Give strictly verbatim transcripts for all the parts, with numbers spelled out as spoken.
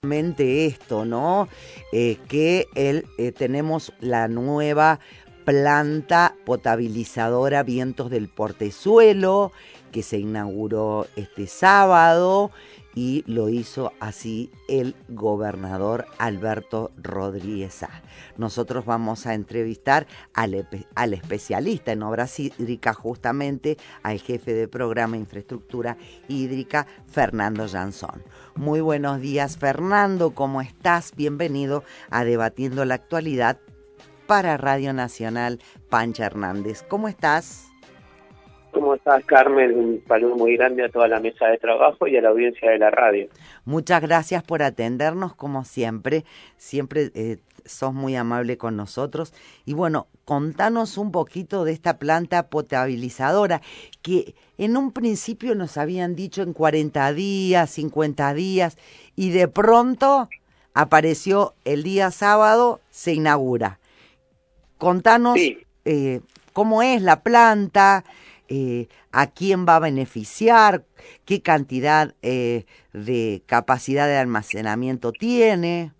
justamente esto, ¿no? Eh, que el, eh, tenemos la nueva planta potabilizadora Vientos del Portezuelo, que se inauguró este sábado y lo hizo así el gobernador Alberto Rodríguez Sá. Nosotros vamos a entrevistar al, al especialista en obras hídricas, justamente al jefe de programa Infraestructura Hídrica, Fernando Jansson. Muy buenos días, Fernando, ¿cómo estás? Bienvenido a Debatiendo la Actualidad para Radio Nacional Pancha Hernández. ¿Cómo estás? ¿Cómo estás, Carmen? Un saludo muy grande a toda la mesa de trabajo y a la audiencia de la radio. Muchas gracias por atendernos, como siempre. Siempre eh, sos muy amable con nosotros. Y bueno, contanos un poquito de esta planta potabilizadora, que en un principio nos habían dicho en cuarenta días, cincuenta días, y de pronto apareció el día sábado, se inaugura. Contanos sí. eh, cómo es la planta, eh, a quién va a beneficiar, qué cantidad eh, de capacidad de almacenamiento tiene.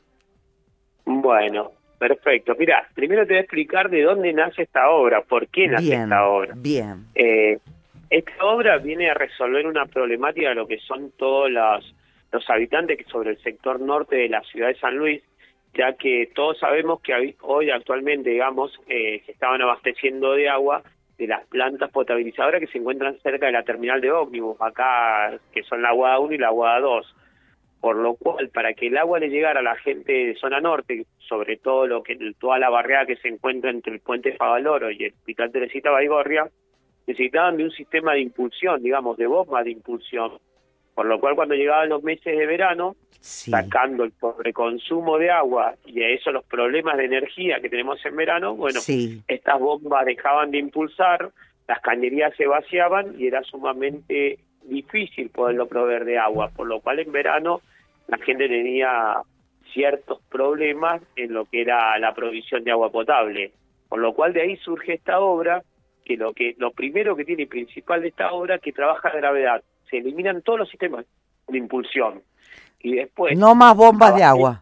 Bueno, perfecto. Mirá, primero te voy a explicar de dónde nace esta obra, por qué nace Bien, esta obra. bien. Eh, esta obra viene a resolver una problemática de lo que son todos los, los habitantes sobre el sector norte de la ciudad de San Luis, ya que todos sabemos que hoy actualmente, digamos, eh, se estaban abasteciendo de agua de las plantas potabilizadoras que se encuentran cerca de la terminal de ómnibus, acá, que son la Aguada uno y la Aguada dos. Por lo cual, para que el agua le llegara a la gente de zona norte, sobre todo lo que toda la barriada que se encuentra entre el puente Favaloro y el Hospital Teresita Baigorria, necesitaban de un sistema de impulsión, digamos, de bomba de impulsión. Por lo cual, cuando llegaban los meses de verano, sí, sacando el sobreconsumo de agua y a eso los problemas de energía que tenemos en verano, bueno, sí, estas bombas dejaban de impulsar, las cañerías se vaciaban y era sumamente difícil poderlo proveer de agua, por lo cual en verano la gente tenía ciertos problemas en lo que era la provisión de agua potable. Por lo cual de ahí surge esta obra, que lo que lo primero que tiene principal de esta obra es que trabaja a gravedad. Se eliminan todos los sistemas de impulsión. Y después... No más bombas de agua.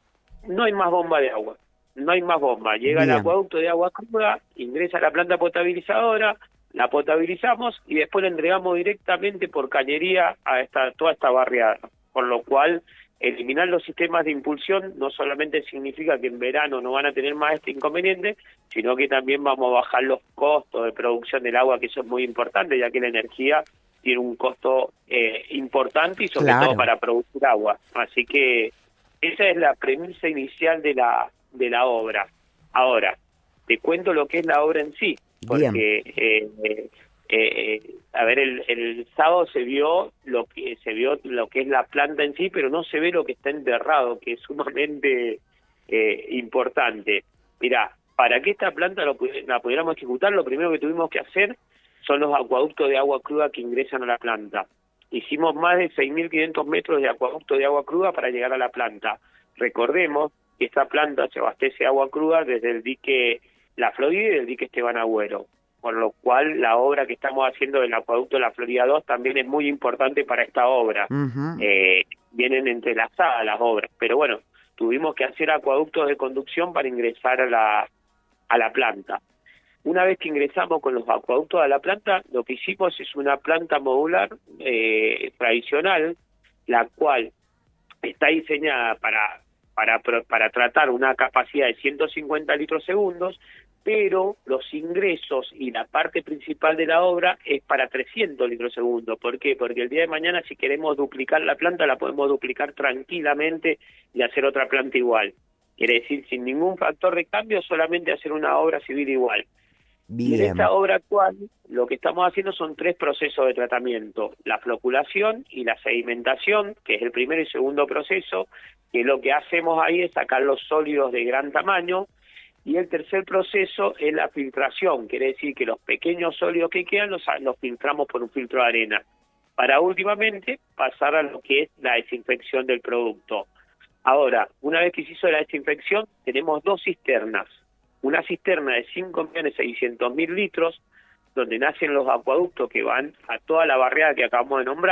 No hay más bomba de agua. No hay más bomba. Llega Bien. el acueducto de agua cruda, ingresa a la planta potabilizadora, la potabilizamos y después la entregamos directamente por cañería a esta, toda esta barriada. Con lo cual, eliminar los sistemas de impulsión no solamente significa que en verano no van a tener más este inconveniente, sino que también vamos a bajar los costos de producción del agua, que eso es muy importante, ya que la energía tiene un costo eh, importante y sobre claro. todo para producir agua. Así que esa es la premisa inicial de la de la obra. Ahora, te cuento lo que es la obra en sí, porque eh, eh, eh, a ver, el, el sábado se vio lo que se vio lo que es la planta en sí, pero no se ve lo que está enterrado, que es sumamente eh, importante. Mirá, para que esta planta lo, la pudiéramos ejecutar, lo primero que tuvimos que hacer son los acueductos de agua cruda que ingresan a la planta. Hicimos más de seis mil quinientos metros de acueducto de agua cruda para llegar a la planta. Recordemos que esta planta se abastece de agua cruda desde el dique La Florida y del dique Esteban Agüero, por lo cual la obra que estamos haciendo del acueducto de La Florida dos también es muy importante para esta obra. Uh-huh. Eh, vienen entrelazadas las obras, pero bueno, tuvimos que hacer acueductos de conducción para ingresar a la, a la planta. Una vez que ingresamos con los acueductos a la planta, lo que hicimos es una planta modular eh, tradicional, la cual está diseñada para, para, para tratar una capacidad de ciento cincuenta litros segundos, pero los ingresos y la parte principal de la obra es para trescientos litros segundos. ¿Por qué? Porque el día de mañana, si queremos duplicar la planta, la podemos duplicar tranquilamente y hacer otra planta igual. Quiere decir, sin ningún factor de cambio, solamente hacer una obra civil igual. Bien. Y en esta obra actual, lo que estamos haciendo son tres procesos de tratamiento: la floculación y la sedimentación, que es el primero y segundo proceso, que lo que hacemos ahí es sacar los sólidos de gran tamaño, y el tercer proceso es la filtración, quiere decir que los pequeños sólidos que quedan los, los filtramos por un filtro de arena, para últimamente pasar a lo que es la desinfección del producto. Ahora, una vez que se hizo la desinfección, tenemos dos cisternas. Una cisterna de cinco millones seiscientos mil litros, donde nacen los acueductos que van a toda la barriada que acabamos de nombrar.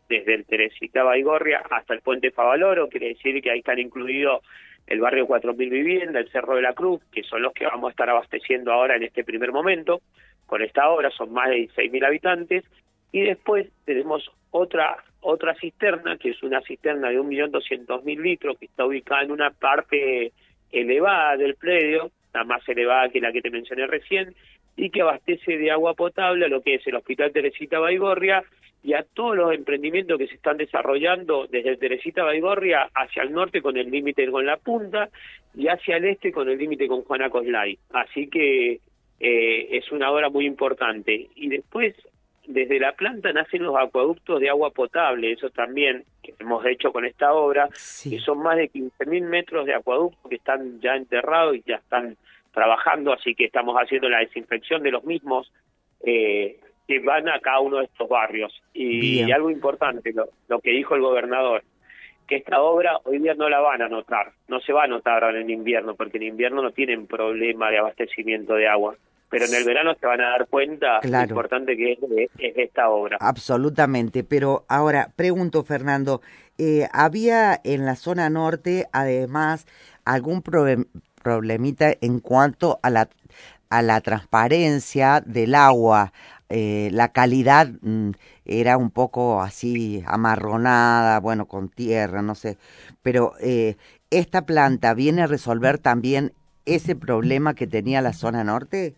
desde el Teresita Baigorria hasta el Puente Favaloro, quiere decir que ahí están incluidos el barrio cuatro mil Vivienda, el Cerro de la Cruz, que son los que vamos a estar abasteciendo ahora en este primer momento. Con esta obra son más de dieciséis mil habitantes, y después tenemos otra otra cisterna, que es una cisterna de un millón doscientos mil litros, que está ubicada en una parte elevada del predio, la más elevada que la que te mencioné recién, y que abastece de agua potable a lo que es el Hospital Teresita Baigorria y a todos los emprendimientos que se están desarrollando desde el Teresita Baigorria hacia el norte con el límite con La Punta y hacia el este con el límite con Juana Coslay. Así que eh, es una obra muy importante. Y después, desde la planta nacen los acueductos de agua potable, eso también que hemos hecho con esta obra, sí. Que son más de quince mil metros de acueductos que están ya enterrados y ya están trabajando, así que estamos haciendo la desinfección de los mismos eh, que van a cada uno de estos barrios. Y, y algo importante, lo, lo que dijo el gobernador, que esta obra hoy día no la van a notar, no se va a notar ahora en invierno, porque en invierno no tienen problema de abastecimiento de agua. Pero en el verano se van a dar cuenta claro. Lo importante que es, de, es de esta obra. Absolutamente, pero ahora pregunto, Fernando, eh, ¿había en la zona norte además algún problem, problemita en cuanto a la, a la transparencia del agua? Eh, la calidad mm, era un poco así amarronada, bueno, con tierra, no sé, pero eh, ¿esta planta viene a resolver también ese problema que tenía la zona norte?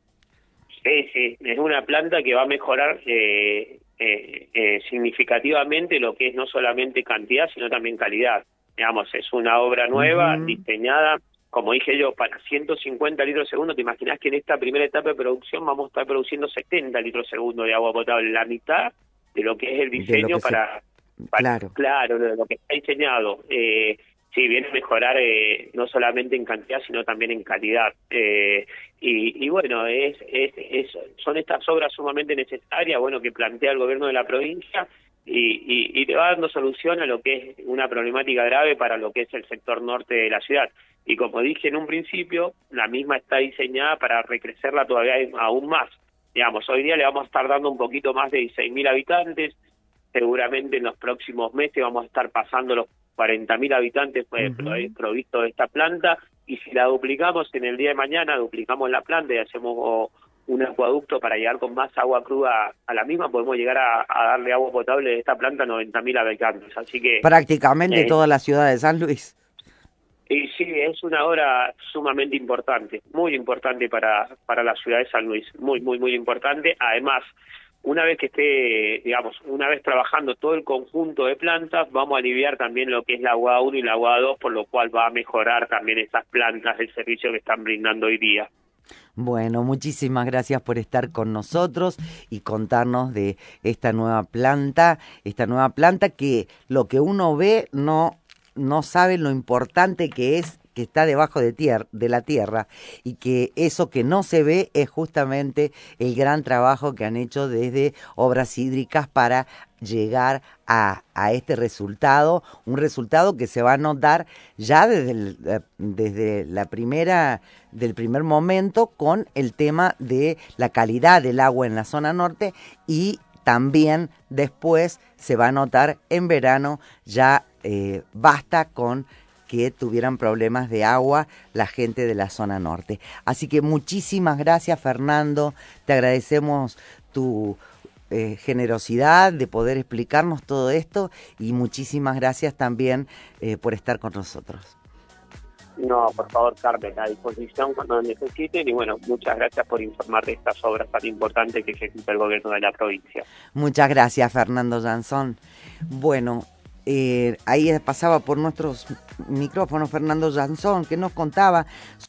Sí, sí, es una planta que va a mejorar eh, eh, eh, significativamente lo que es no solamente cantidad, sino también calidad. Digamos, es una obra nueva, uh-huh. diseñada, como dije yo, para ciento cincuenta litros segundo. Te imaginas que en esta primera etapa de producción vamos a estar produciendo setenta litros segundo de agua potable, la mitad de lo que es el diseño para, se... para... Claro. Claro, de lo que está diseñado. Eh, Sí, viene a mejorar eh, no solamente en cantidad, sino también en calidad. Eh, y, y bueno, es, es, es, son estas obras sumamente necesarias, bueno, que plantea el gobierno de la provincia y, y, y le va dando solución a lo que es una problemática grave para lo que es el sector norte de la ciudad. Y como dije en un principio, la misma está diseñada para recrecerla todavía aún más. Digamos, hoy día le vamos a estar dando un poquito más de dieciséis mil habitantes, seguramente en los próximos meses vamos a estar pasando los cuarenta mil habitantes pues, uh-huh. provistos de esta planta, y si la duplicamos en el día de mañana, duplicamos la planta y hacemos un acueducto para llegar con más agua cruda a la misma, podemos llegar a, a darle agua potable de esta planta a noventa mil habitantes. Así que prácticamente eh, toda la ciudad de San Luis. Y sí, es una obra sumamente importante, muy importante para, para la ciudad de San Luis, muy, muy, muy importante. Además, una vez que esté, digamos, una vez trabajando todo el conjunto de plantas, vamos a aliviar también lo que es la agua uno y la agua dos, por lo cual va a mejorar también esas plantas del servicio que están brindando hoy día. Bueno, muchísimas gracias por estar con nosotros y contarnos de esta nueva planta, esta nueva planta que lo que uno ve no, no sabe lo importante que es, que está debajo de, tierra, de la tierra, y que eso que no se ve es justamente el gran trabajo que han hecho desde Obras Hídricas para llegar a, a este resultado, un resultado que se va a notar ya desde, el, desde la primera, del primer momento con el tema de la calidad del agua en la zona norte, y también después se va a notar en verano ya eh, basta con que tuvieran problemas de agua la gente de la zona norte. Así que muchísimas gracias, Fernando, te agradecemos tu eh, generosidad de poder explicarnos todo esto, y muchísimas gracias también eh, por estar con nosotros. No, por favor, Carmen, a disposición cuando necesiten, y bueno, muchas gracias por informar de estas obras tan importantes que ejecuta el gobierno de la provincia. Muchas gracias, Fernando Jansson. Bueno, Eh, ahí pasaba por nuestros micrófonos Fernando Jansson, que nos contaba